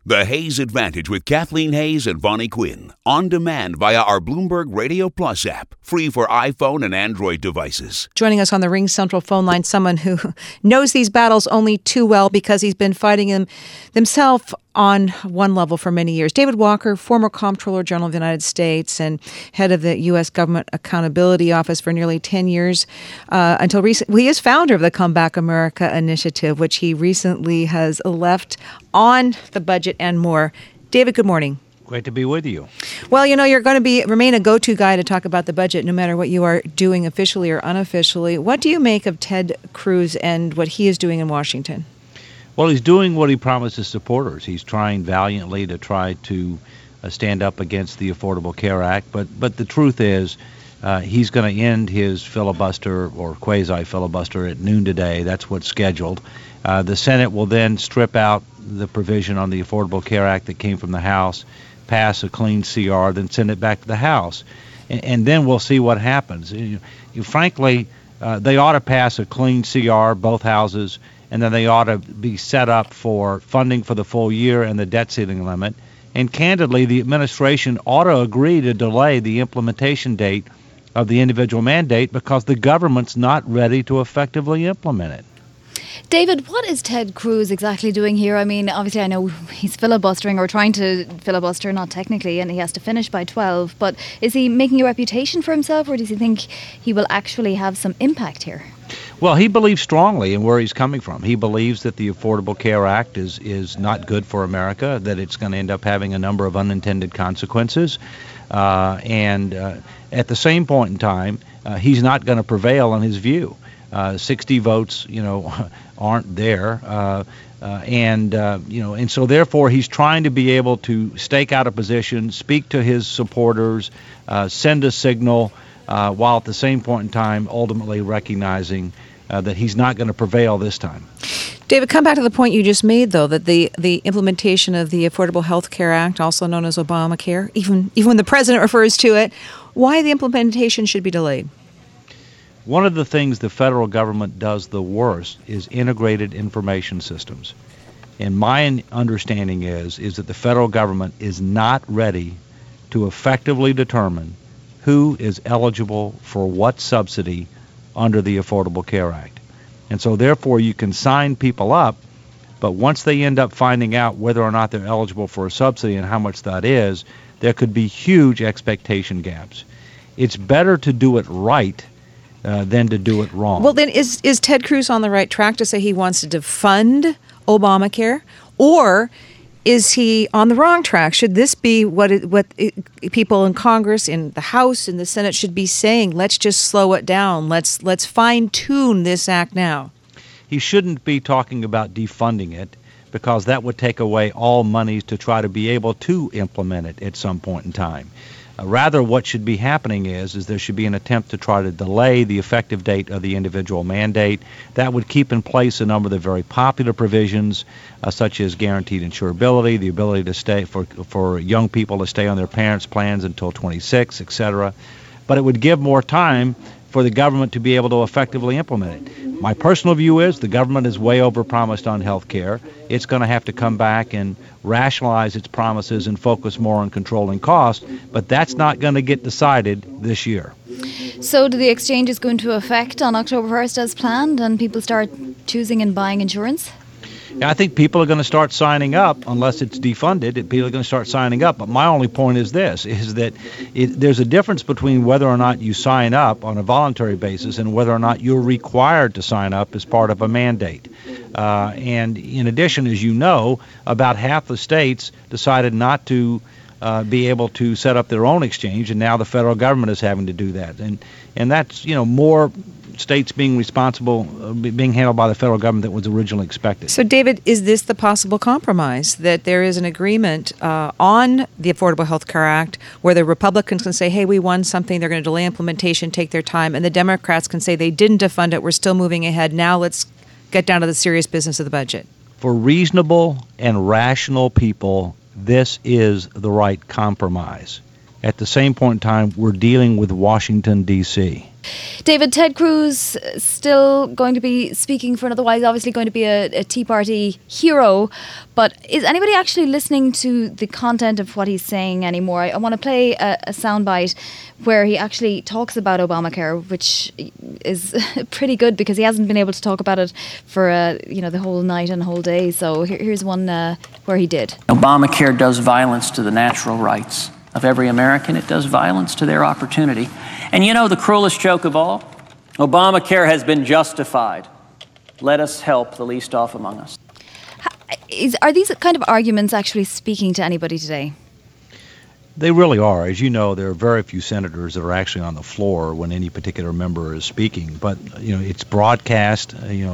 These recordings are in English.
The Hayes Advantage with Kathleen Hayes and Vonnie Quinn. On demand via our Bloomberg Radio Plus app. Free for iPhone and Android devices. Joining us on the Ring Central phone line, someone who knows these battles only too well because he's been fighting them himself on one level for many years. David Walker, former Comptroller General of the United States and head of the U.S. Government Accountability Office for nearly 10 years. Until recently, he is founder of the Comeback America Initiative, which he recently has left on the budget and more. David, good morning. Great to be with you. Well, you know, you're going to remain a go-to guy to talk about the budget no matter what you are doing officially or unofficially. What do you make of Ted Cruz and what he is doing in Washington? Well, he's doing what he promised his supporters. He's trying valiantly to stand up against the Affordable Care Act. But the truth is, he's going to end his filibuster or quasi-filibuster at noon today. That's what's scheduled. The Senate will then strip out the provision on the Affordable Care Act that came from the House, pass a clean CR, then send it back to the House. And then we'll see what happens. Frankly, they ought to pass a clean CR, both houses, and then they ought to be set up for funding for the full year and the debt ceiling limit. And candidly, the administration ought to agree to delay the implementation date of the individual mandate because the government's not ready to effectively implement it. David, what is Ted Cruz exactly doing here? I mean, obviously I know he's filibustering or trying to filibuster, not technically, and he has to finish by 12. But is he making a reputation for himself, or does he think he will actually have some impact here? Well, he believes strongly in where he's coming from. He believes that the Affordable Care Act is not good for America, that it's going to end up having a number of unintended consequences. And at the same point in time, he's not going to prevail on his view. 60 votes, aren't there. And so therefore he's trying to be able to stake out a position, speak to his supporters, send a signal, while at the same point in time ultimately recognizing that he's not going to prevail this time. David, come back to the point you just made, though, that the implementation of the Affordable Health Care Act, also known as Obamacare, even when the president refers to it, why the implementation should be delayed? One of the things the federal government does the worst is integrated information systems. And my understanding is that the federal government is not ready to effectively determine who is eligible for what subsidy under the Affordable Care Act. And so therefore you can sign people up, but once they end up finding out whether or not they're eligible for a subsidy and how much that is, there could be huge expectation gaps. It's better to do it right than to do it wrong. Well, then is Ted Cruz on the right track to say he wants to defund Obamacare, or is he on the wrong track? Should this be what people in Congress, in the House, in the Senate should be saying? Let's just slow it down. Let's fine-tune this act now. He shouldn't be talking about defunding it because that would take away all monies to try to be able to implement it at some point in time. Rather, what should be happening is there should be an attempt to try to delay the effective date of the individual mandate. That would keep in place a number of the very popular provisions, such as guaranteed insurability, the ability to stay for young people to stay on their parents' plans until 26, etc. But it would give more time for the government to be able to effectively implement it. My personal view is the government is way overpromised on health care. It's going to have to come back and rationalize its promises and focus more on controlling costs, but that's not going to get decided this year. So do the exchanges go into effect on October 1st as planned and people start choosing and buying insurance? I think people are going to start signing up unless it's defunded. People are going to start signing up. But my only point is this, is that there's a difference between whether or not you sign up on a voluntary basis and whether or not you're required to sign up as part of a mandate. And in addition, as you know, about half the states decided not to be able to set up their own exchange, and now the federal government is having to do that. And that's, more states being responsible, being handled by the federal government that was originally expected. So, David, is this the possible compromise, that there is an agreement on the Affordable Health Care Act where the Republicans can say, hey, we won something, they're going to delay implementation, take their time, and the Democrats can say they didn't defund it, we're still moving ahead, now let's get down to the serious business of the budget? For reasonable and rational people, this is the right compromise. At the same point in time, we're dealing with Washington, D.C. David, Ted Cruz still going to be speaking for another while. He's obviously going to be a Tea Party hero, but is anybody actually listening to the content of what he's saying anymore? I want to play a soundbite where he actually talks about Obamacare, which is pretty good because he hasn't been able to talk about it for the whole night and whole day. So here's one where he did. Obamacare does violence to the natural rights of every American. It does violence to their opportunity. And the cruelest joke of all? Obamacare has been justified. Let us help the least off among us. Are these kind of arguments actually speaking to anybody today? They really are. As you know, there are very few senators that are actually on the floor when any particular member is speaking. But, it's broadcast,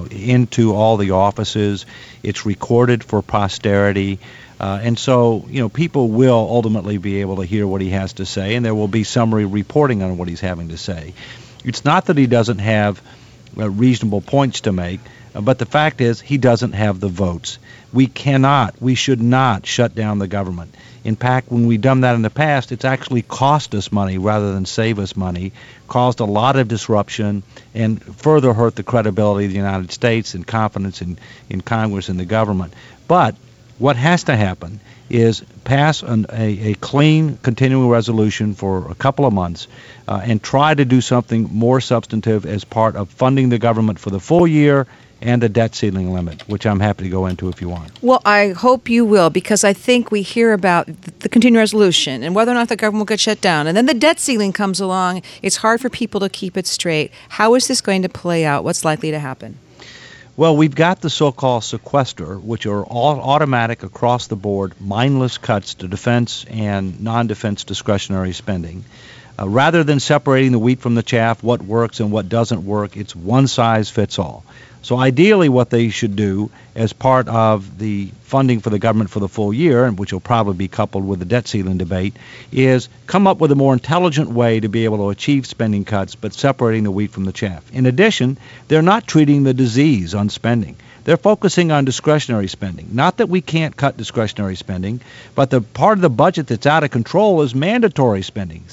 into all the offices. It's recorded for posterity. And so, people will ultimately be able to hear what he has to say, and there will be summary reporting on what he's having to say. It's not that he doesn't have reasonable points to make, but the fact is he doesn't have the votes. We should not shut down the government. In fact, when we've done that in the past, it's actually cost us money rather than save us money, caused a lot of disruption, and further hurt the credibility of the United States and confidence in Congress and the government. But what has to happen is pass a clean continuing resolution for a couple of months and try to do something more substantive as part of funding the government for the full year and a debt ceiling limit, which I'm happy to go into if you want. Well, I hope you will, because I think we hear about the continuing resolution and whether or not the government will get shut down. And then the debt ceiling comes along. It's hard for people to keep it straight. How is this going to play out? What's likely to happen? Well, we've got the so-called sequester, which are all automatic across the board, mindless cuts to defense and non-defense discretionary spending. Rather than separating the wheat from the chaff, what works and what doesn't work, it's one size fits all. So ideally what they should do as part of the funding for the government for the full year, and which will probably be coupled with the debt ceiling debate, is come up with a more intelligent way to be able to achieve spending cuts, but separating the wheat from the chaff. In addition, they're not treating the disease on spending. They're focusing on discretionary spending. Not that we can't cut discretionary spending, but the part of the budget that's out of control is mandatory spending.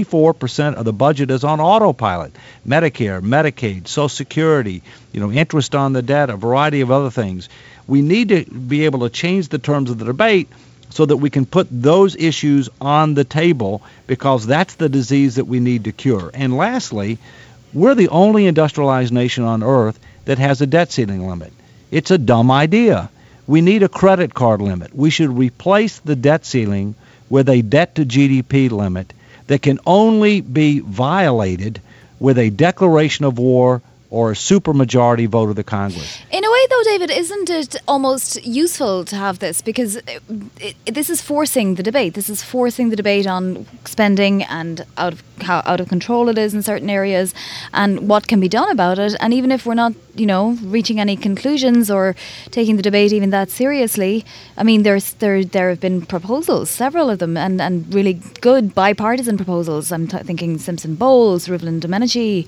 64% of the budget is on autopilot. Medicare, Medicaid, Social Security, interest on the debt, a variety of other things. We need to be able to change the terms of the debate so that we can put those issues on the table, because that's the disease that we need to cure. And lastly, we're the only industrialized nation on earth that has a debt ceiling limit. It's a dumb idea. We need a credit card limit. We should replace the debt ceiling with a debt to GDP limit that can only be violated with a declaration of war or a supermajority vote of the Congress. In a way, though, David, isn't it almost useful to have this? Because this is forcing the debate. This is forcing the debate on spending and how out of control it is in certain areas and what can be done about it. And even if we're not, reaching any conclusions or taking the debate even that seriously, I mean, there have been proposals, several of them, and really good bipartisan proposals. I'm thinking Simpson-Bowles, Rivlin-Domenici.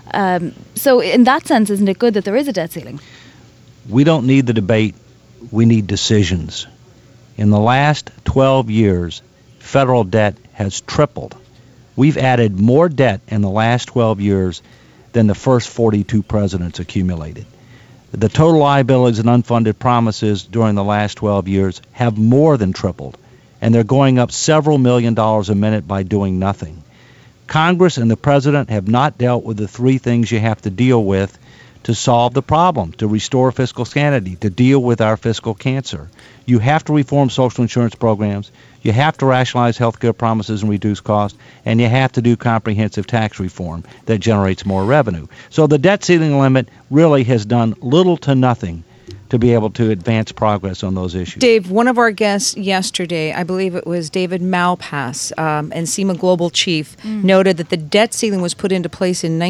So in that sense, isn't it good that there is a debt ceiling? We don't need the debate. We need decisions. In the last 12 years, federal debt has tripled. We've added more debt in the last 12 years than the first 42 presidents accumulated. The total liabilities and unfunded promises during the last 12 years have more than tripled, and they're going up several $1 million a minute by doing nothing. Congress and the president have not dealt with the three things you have to deal with to solve the problem, to restore fiscal sanity, to deal with our fiscal cancer. You have to reform social insurance programs, you have to rationalize health care promises and reduce costs, and you have to do comprehensive tax reform that generates more revenue. So the debt ceiling limit really has done little to nothing to be able to advance progress on those issues. Dave, one of our guests yesterday, I believe it was David Malpass, NCEMA Global Chief, noted that the debt ceiling was put into place in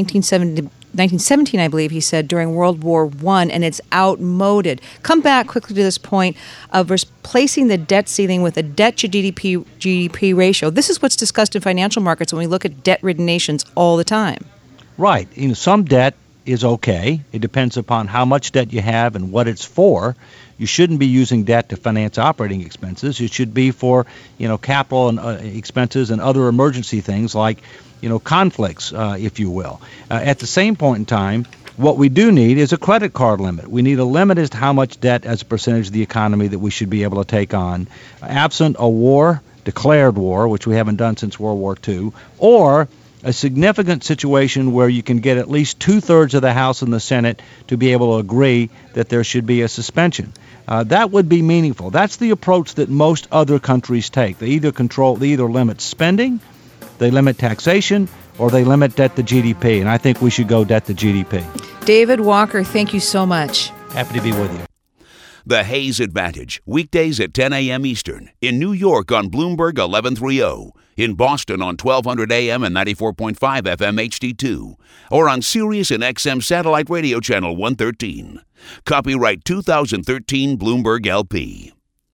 1917, I believe he said, during World War I, and it's outmoded. Come back quickly to this point of replacing the debt ceiling with a debt to GDP ratio. This is what's discussed in financial markets when we look at debt-ridden nations all the time. Right. Some debt is okay. It depends upon how much debt you have and what it's for. You shouldn't be using debt to finance operating expenses. It should be for, capital and expenses and other emergency things like, conflicts, if you will. At the same point in time, what we do need is a credit card limit. We need a limit as to how much debt as a percentage of the economy that we should be able to take on, absent a war, declared war, which we haven't done since World War II, or a significant situation where you can get at least 2/3 of the House and the Senate to be able to agree that there should be a suspension. That would be meaningful. That's the approach that most other countries take. They either limit spending, they limit taxation, or they limit debt to GDP. And I think we should go debt to GDP. David Walker, thank you so much. Happy to be with you. The Hayes Advantage, weekdays at 10 a.m. Eastern. In New York on Bloomberg 1130. In Boston on 1200 AM and 94.5 FM HD2. Or on Sirius and XM Satellite Radio Channel 113. Copyright 2013 Bloomberg LP.